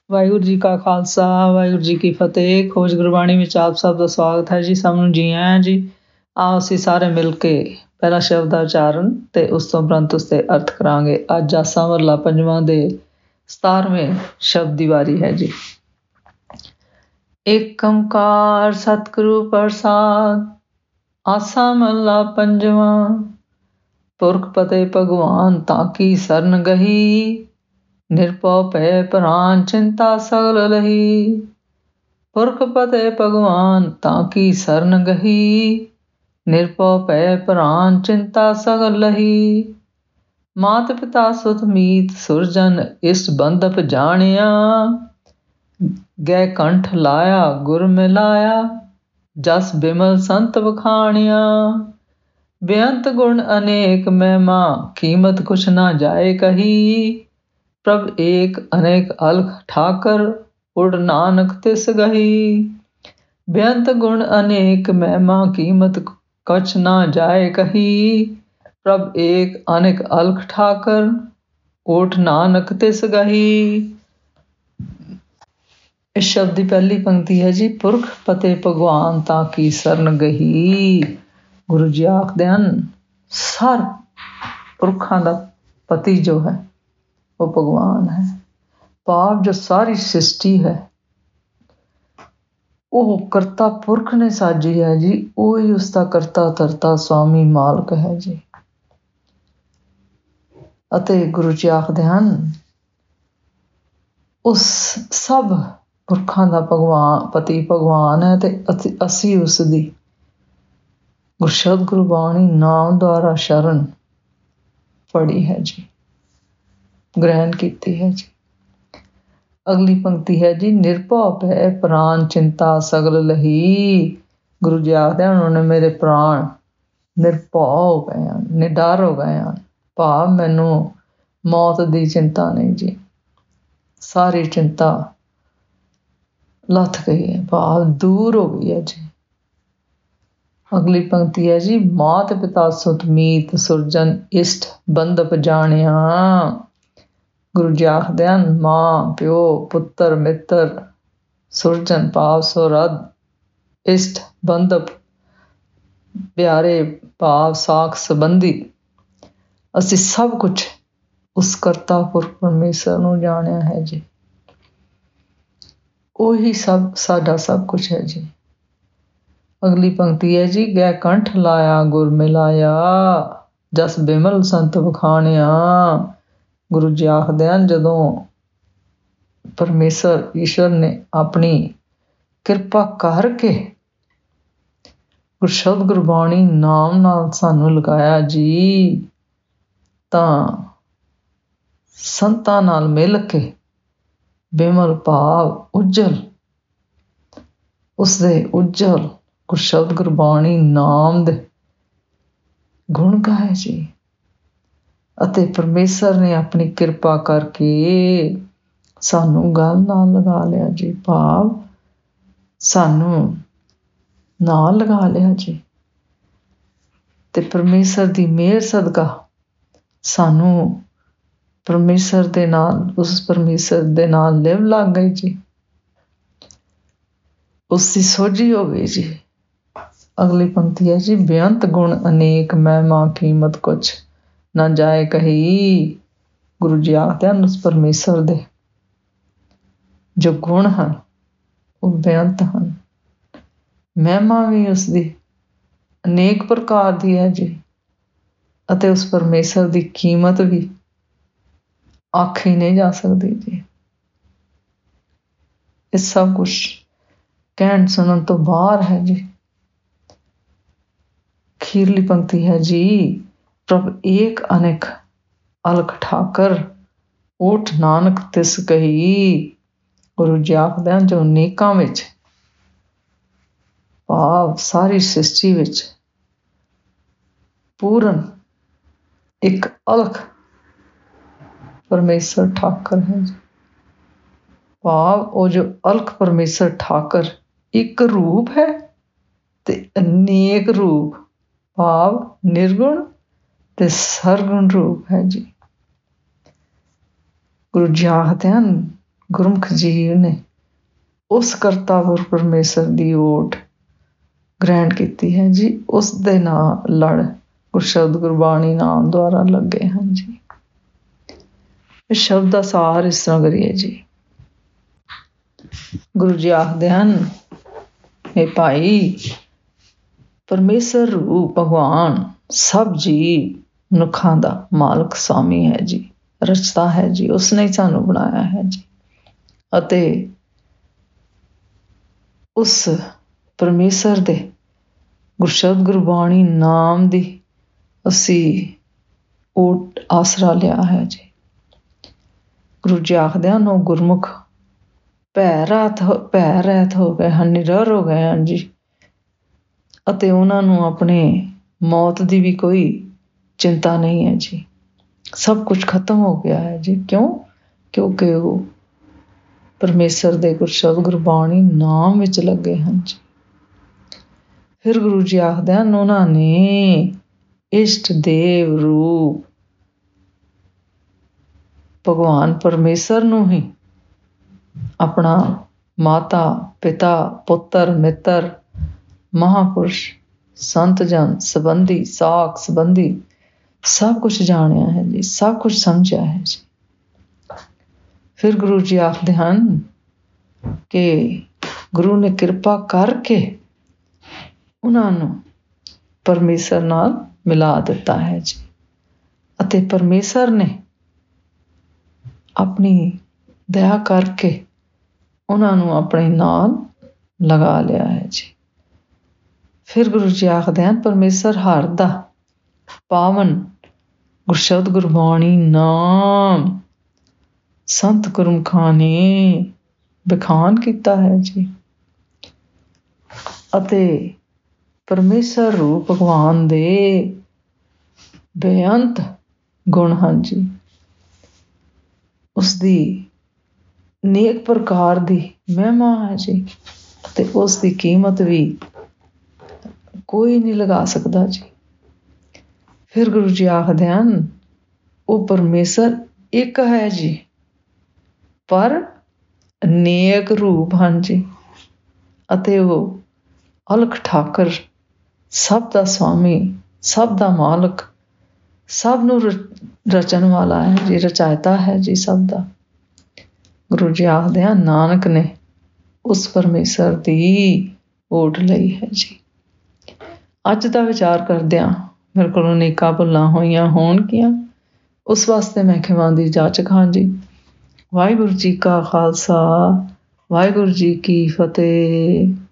ਵਾਹਿਗੁਰੂ ਜੀ ਕਾ ਖਾਲਸਾ, ਵਾਹਿਗੁਰੂ ਜੀ ਕੀ ਫਤਿਹ। ਖੋਜ ਗੁਰਬਾਣੀ ਵਿੱਚ ਆਪ ਸਭ ਦਾ ਸਵਾਗਤ ਹੈ ਜੀ। ਸਭ ਨੂੰ ਜੀ ਆਇਆਂ ਜੀ। ਆਓ ਅਸੀਂ ਸਾਰੇ ਮਿਲ ਕੇ ਪਹਿਲਾ ਸ਼ਬਦ ਦਾ ਉਚਾਰਨ ਤੇ ਉਸ ਤੋਂ ਉਪਰੰਤ ਉਸ ਦੇ ਅਰਥ ਕਰਾਂਗੇ। ਅੱਜ ਆਸਾ ਮਹਲਾ ਪੰਜਵਾਂ ਦੇ 17ਵੇਂ ਸ਼ਬਦ ਦੀ ਵਾਰੀ ਹੈ ਜੀ। ਏਕ ਓਂਕਾਰ ਸਤਿਗੁਰੂ ਪ੍ਰਸਾਦ। ਆਸਾ ਮਹਲਾ ਪੰਜਵਾਂ। ਪੁਰਖ ਪਤੇ ਭਗਵਾਨ ਤਾਂ ਕੀ ਸਰਨ ਗਹੀ। ਨਿਰਭਉ ਭੈ ਪ੍ਰਾਨ ਚਿੰਤਾ ਸਗਲ ਲਹੀ। ਪੁਰਖ ਪਤੇ ਭਗਵਾਨ ਤਾਂ ਕੀ ਸਰਨ ਗਹੀ। ਨਿਰਭਉ ਭੈ ਪ੍ਰਾਨ ਚਿੰਤਾ ਸਗਲ ਲਹੀ। ਮਾਤ ਪਿਤਾ ਸੁਤ ਮੀਤ ਸੁਰਜਨ ਇਸਟ ਬੰਧਪ ਜਾਣਿਆ। ਗੈ ਕੰਠ ਲਾਇਆ ਗੁਰ ਮਿਲਾਇਆ। ਜਸ ਬਿਮਲ ਸੰਤ ਵਖਾਣਿਆ। ਬੇਅੰਤ ਗੁਣ ਅਨੇਕ ਮਹਿਮਾ ਕੀਮਤ ਕੁਛ ਨਾ ਜਾਏ ਕਹੀ। ਪ੍ਰਭ ਏਕ ਅਨੇਕ ਅਲਖ ਠਾਕਰ ਉਡ ਨਾਨਕ ਤਿਸ ਗਹੀ। ਬੇਅੰਤ ਗੁਣ ਅਨੇਕ ਮਹਿਮਾ ਕੀਮਤ ਕਛ ਨਾ ਜਾਏ ਕਹੀ। ਪ੍ਰਭ ਏਕ ਅਨੇਕ ਅਲਖ ਠਾਕਰ ਓਟ ਨਾਨਕ ਤਿਸ ਗਹੀ। ਇਸ ਸ਼ਬਦ ਦੀ ਪਹਿਲੀ ਪੰਕਤੀ ਹੈ ਜੀ। ਪੁਰਖ ਪਤੇ ਭਗਵਾਨ ਤਾਂ ਕੀ ਸਰਨ ਗਹੀ। ਗੁਰੂ ਜੀ ਆਖਦੇ ਹਨ ਸਰ ਪੁਰਖਾਂ ਦਾ ਪਤੀ ਜੋ ਹੈ ਉਹ ਭਗਵਾਨ ਹੈ। ਭਾਵ ਜੋ ਸਾਰੀ ਸ੍ਰਿਸ਼ਟੀ ਹੈ ਉਹ ਕਰਤਾ ਪੁਰਖ ਨੇ ਸਾਜੀ ਹੈ ਜੀ। ਉਹ ਹੀ ਉਸਦਾ ਕਰਤਾ ਧਰਤਾ ਸਵਾਮੀ ਮਾਲਕ ਹੈ ਜੀ। ਅਤੇ ਗੁਰੂ ਜੀ ਆਖਦੇ ਹਨ ਉਸ ਸਭ ਪੁਰਖਾਂ ਦਾ ਪਤੀ ਭਗਵਾਨ ਹੈ ਤੇ ਅਸੀਂ ਉਸ ਦੀ ਗੁਰਸ਼ਬਦ ਗੁਰਬਾਣੀ ਨਾਮ ਦੁਆਰਾ ਸ਼ਰਨ ਫੜੀ ਹੈ ਜੀ, ਗ੍ਰਹਿਣ ਕੀਤੀ ਹੈ ਜੀ। ਅਗਲੀ ਪੰਕਤੀ ਹੈ ਜੀ। ਨਿਰਭਉ ਭੈ ਪ੍ਰਾਨ ਚਿੰਤਾ ਸਗਲ ਲਹੀ। ਗੁਰੂ ਜੀ ਆਖਦੇ ਹਨ ਉਹਨਾਂ ਨੇ ਮੇਰੇ ਪ੍ਰਾਣ ਨਿਰਭਉ ਹੋ ਗਏ ਹਨ, ਨਿਡਰ ਹੋ ਗਏ ਹਨ। ਭਾਵ ਮੈਨੂੰ ਮੌਤ ਦੀ ਚਿੰਤਾ ਨਹੀਂ ਜੀ। ਸਾਰੀ ਚਿੰਤਾ ਲੱਥ ਗਈ ਹੈ, ਭਾਵ ਦੂਰ ਹੋ ਗਈ ਹੈ ਜੀ। ਅਗਲੀ ਪੰਕਤੀ ਹੈ ਜੀ। ਮਾਤ ਪਿਤਾ ਸੁਤ ਮੀਤ ਸੁਰਜਨ ਇਸ਼ਟ ਬੰਧਪ ਜਾਣਿਆ। ਗੁਰੂ ਜੀ ਆਖਦੇ ਹਨ ਮਾਂ ਪਿਓ ਪੁੱਤਰ ਮਿੱਤਰ ਸੁਰਜਨ ਭਾਵ ਸੁਰੱਧ ਇਸ਼ਟ ਬੰਧਪ ਪਿਆਰੇ ਭਾਵ ਸਾਖ ਸੰਬੰਧੀ ਅਸੀਂ ਸਭ ਕੁਛ ਉਸ ਕਰਤਾ ਪੁਰਖ ਪਰਮੇਸ਼ਰ ਨੂੰ ਜਾਣਿਆ ਹੈ ਜੀ। ਉਹੀ ਸਭ ਸਾਡਾ ਸਭ ਕੁਛ ਹੈ ਜੀ। ਅਗਲੀ ਪੰਕਤੀ ਹੈ ਜੀ। ਗੈ ਕੰਠ ਲਾਇਆ ਗੁਰ ਮਿਲਾਇਆ। ਜਸ ਬਿਮਲ ਸੰਤ ਵਖਾਣਿਆ। ਗੁਰੂ ਜੀ ਆਖਦੇ ਹਨ ਜਦੋਂ ਪਰਮੇਸ਼ਰ ਈਸ਼ਵਰ ਨੇ ਆਪਣੀ ਕਿਰਪਾ ਕਰਕੇ ਗੁਰਸ਼ਬਦ ਗੁਰਬਾਣੀ ਨਾਮ ਨਾਲ ਸਾਨੂੰ ਲਗਾਇਆ ਜੀ ਤਾਂ ਸੰਤਾਂ ਨਾਲ ਮਿਲ ਕੇ ਬਿਮਲ ਭਾਵ ਉਜਲ ਉਸਦੇ ਉਜਲ ਗੁਰਸ਼ਬਦ ਗੁਰਬਾਣੀ ਨਾਮ ਦੇ ਗੁਣ ਗਾਏ ਜੀ। ਅਤੇ ਪਰਮੇਸ਼ਰ ਨੇ ਆਪਣੀ ਕਿਰਪਾ ਕਰਕੇ ਸਾਨੂੰ ਗੱਲ ਨਾਲ ਲਗਾ ਲਿਆ ਜੀ। ਭਾਵ ਸਾਨੂੰ ਨਾਲ ਲਗਾ ਲਿਆ ਜੀ। ਤੇ ਪਰਮੇਸ਼ਰ ਦੀ ਮਿਹਰ ਸਦਕਾ ਸਾਨੂੰ ਪਰਮੇਸ਼ਰ ਦੇ ਨਾਲ ਉਸ ਪਰਮੇਸ਼ਰ ਦੇ ਨਾਲ ਲਿਵ ਲੱਗ ਗਈ ਜੀ। ਉਸਦੀ ਸੋਝੀ ਹੋ ਗਈ ਜੀ। ਅਗਲੀ ਪੰਕਤੀ ਹੈ ਜੀ। ਬੇਅੰਤ ਗੁਣ ਅਨੇਕ ਮਹਿਮਾ ਕੀਮਤ ਕੁਛ ਨਾ ਜਾਏ ਕਹੀ। ਗੁਰੂ ਜੀ ਆਖਦੇ ਹਨ ਉਸ ਪਰਮੇਸ਼ਰ ਦੇ ਜੋ ਗੁਣ ਹਨ ਉਹ ਬੇਅੰਤ ਹਨ। ਮਹਿਮਾ ਵੀ ਉਸਦੀ ਅਨੇਕ ਪ੍ਰਕਾਰ ਦੀ ਹੈ ਜੀ। ਅਤੇ ਉਸ ਪਰਮੇਸ਼ਰ ਦੀ ਕੀਮਤ ਵੀ ਆਖੀ ਨਹੀਂ ਜਾ ਸਕਦੀ ਜੀ। ਇਹ ਸਭ ਕੁਛ ਕਹਿਣ ਸੁਣਨ ਤੋਂ ਬਾਹਰ ਹੈ ਜੀ। ਅਖੀਰਲੀ ਪੰਕਤੀ ਹੈ ਜੀ। ਪ੍ਰਭ ਏਕ ਅਨੇਕ ਅਲਖ ਠਾਕਰ ਓਟ ਨਾਨਕ ਤਿਸ ਗਹੀ। ਗੁਰੂ ਜੀ ਆਖਦੇ ਹਨ ਜੋ ਅਨੇਕਾਂ ਵਿੱਚ ਭਾਵ ਸਾਰੀ ਸ੍ਰਿਸ਼ਟੀ ਵਿੱਚ ਪੂਰਨ ਇੱਕ ਅਲਖ ਪਰਮੇਸ਼ਰ ਠਾਕਰ ਹੈ ਜੀ। ਭਾਵ ਉਹ ਜੋ ਅਲਖ ਪਰਮੇਸ਼ਰ ਠਾਕਰ ਇੱਕ ਰੂਪ ਹੈ ਤੇ ਅਨੇਕ ਰੂਪ ਭਾਵ ਨਿਰਗੁਣ ਤੇ ਸਰਗੁਣ ਰੂਪ ਹੈ ਜੀ। ਗੁਰੂ ਜੀ ਆਖਦੇ ਹਨ ਗੁਰਮੁਖ ਜੀਵ ਨੇ ਉਸ ਕਰਤਾ ਪੁਰਖ ਪਰਮੇਸ਼ਰ ਦੀ ਓਟ ਗ੍ਰਹਿਣ ਕੀਤੀ ਹੈ ਜੀ। ਉਸ ਦੇ ਨਾਂ ਲੜ ਗੁਰਸ਼ਬਦ ਗੁਰਬਾਣੀ ਨਾਮ ਦੁਆਰਾ ਲੱਗੇ ਹਨ ਜੀ। ਇਸ ਸ਼ਬਦ ਦਾ ਸਾਰ ਇਸ ਤਰ੍ਹਾਂ ਕਰੀਏ ਜੀ। ਗੁਰੂ ਜੀ ਆਖਦੇ ਹਨ, ਇਹ ਭਾਈ ਪਰਮੇਸ਼ਰ ਰੂਪ ਭਗਵਾਨ ਸਭ ਜੀਵ ਮਨੁੱਖਾਂ ਦਾ ਮਾਲਕ ਸਵਾਮੀ ਹੈ ਜੀ, ਰਚਤਾ ਹੈ ਜੀ। ਉਸਨੇ ਹੀ ਸਾਨੂੰ ਬਣਾਇਆ ਹੈ ਜੀ। ਅਤੇ ਉਸ ਪਰਮੇਸ਼ਰ ਦੇ ਗੁਰਸ਼ਬਦ ਗੁਰਬਾਣੀ ਨਾਮ ਦੀ ਅਸੀਂ ਓਟ ਆਸਰਾ ਲਿਆ ਹੈ ਜੀ। ਗੁਰੂ ਜੀ ਆਖਦੇ ਹਨ, ਉਹ ਗੁਰਮੁਖ ਭੈ ਰਹਿਤ ਹੋ ਗਏ ਹਨ, ਨਿਡਰ ਹੋ ਗਏ ਹਨ ਜੀ। ਅਤੇ ਉਹਨਾਂ ਨੂੰ ਆਪਣੇ ਮੌਤ ਦੀ ਵੀ ਕੋਈ ਚਿੰਤਾ ਨਹੀਂ ਹੈ ਜੀ। ਸਭ ਕੁਝ ਖਤਮ ਹੋ ਗਿਆ ਹੈ ਜੀ। ਕਿਉਂਕਿ ਉਹ ਪਰਮੇਸ਼ਰ ਦੇ ਗੁਰਸ਼ਬਦ ਗੁਰਬਾਣੀ ਨਾਮ ਵਿੱਚ ਲੱਗੇ ਹਨ ਜੀ। ਫਿਰ ਗੁਰੂ ਜੀ ਆਖਦੇ ਹਨ, ਉਹਨਾਂ ਨੇ ਇਸ਼ਟ ਦੇਵ ਰੂਪ ਭਗਵਾਨ ਪਰਮੇਸ਼ਰ ਨੂੰ ਹੀ ਆਪਣਾ ਮਾਤਾ ਪਿਤਾ ਪੁੱਤਰ ਮਿੱਤਰ ਮਹਾਂਪੁਰਸ਼ ਸੰਤ ਜਨ ਸੰਬੰਧੀ ਸਾਖ ਸੰਬੰਧੀ ਸਭ ਕੁਛ ਜਾਣਿਆ ਹੈ ਜੀ, ਸਭ ਕੁਛ ਸਮਝਿਆ ਹੈ ਜੀ। ਫਿਰ ਗੁਰੂ ਜੀ ਆਖਦੇ ਹਨ ਕਿ ਗੁਰੂ ਨੇ ਕਿਰਪਾ ਕਰਕੇ ਉਹਨਾਂ ਨੂੰ ਪਰਮੇਸ਼ਰ ਨਾਲ ਮਿਲਾ ਦਿੱਤਾ ਹੈ ਜੀ। ਅਤੇ ਪਰਮੇਸ਼ਰ ਨੇ ਆਪਣੀ ਦਇਆ ਕਰਕੇ ਉਹਨਾਂ ਨੂੰ ਆਪਣੇ ਨਾਲ ਲਗਾ ਲਿਆ ਹੈ ਜੀ। ਫਿਰ ਗੁਰੂ ਜੀ ਆਖਦੇ ਹਨ, ਪਰਮੇਸ਼ਰ ਹਰ ਦਾ ਪਾਵਨ ਗੁਰਸ਼ਬਦ ਗੁਰਬਾਣੀ ਨਾਮ ਸੰਤ ਗੁਰਮੁਖਾਂ ਨੇ ਵਿਖਾਣ ਕੀਤਾ ਹੈ ਜੀ। ਅਤੇ ਪਰਮੇਸ਼ਰ ਰੂਪ ਭਗਵਾਨ ਦੇ ਬੇਅੰਤ ਗੁਣ ਹਨ ਜੀ। ਉਸਦੀ ਅਨੇਕ ਪ੍ਰਕਾਰ ਦੀ ਮਹਿਮਾ ਹੈ ਜੀ। ਅਤੇ ਉਸ ਦੀ ਕੀਮਤ ਵੀ ਕੋਈ ਨਹੀਂ ਲਗਾ ਸਕਦਾ ਜੀ। ਫਿਰ ਗੁਰੂ ਜੀ ਆਖਦੇ ਹਨ, ਉਹ ਪਰਮੇਸ਼ਰ ਇੱਕ ਹੈ ਜੀ, ਪਰ ਅਨੇਕ ਰੂਪ ਹਨ ਜੀ। ਅਤੇ ਉਹ ਅਲਖ ਠਾਕਰ ਸਭ ਦਾ ਸਵਾਮੀ, ਸਭ ਦਾ ਮਾਲਕ, ਸਭ ਨੂੰ ਰਚਣ ਵਾਲਾ ਹੈ ਜੀ, ਰਚਾਇਤਾ ਹੈ ਜੀ ਸਭ ਦਾ। ਗੁਰੂ ਜੀ ਆਖਦੇ ਹਨ, ਨਾਨਕ ਨੇ ਉਸ ਪਰਮੇਸ਼ਰ ਦੀ ਓਟ ਲਈ ਹੈ ਜੀ। ਅੱਜ ਦਾ ਵਿਚਾਰ ਕਰਦਿਆਂ ਮੇਰੇ ਕੋਲੋਂ ਅਨੇਕਾਂ ਭੁੱਲਾਂ ਹੋਈਆਂ ਹੋਣਗੀਆਂ, ਉਸ ਵਾਸਤੇ ਮੈਂ ਖਿਮਾ ਦੀ ਜਾਚਕ ਹਾਂ ਜੀ। ਵਾਹਿਗੁਰੂ ਜੀ ਕਾ ਖਾਲਸਾ, ਵਾਹਿਗੁਰੂ ਜੀ ਕੀ ਫਤਿਹ।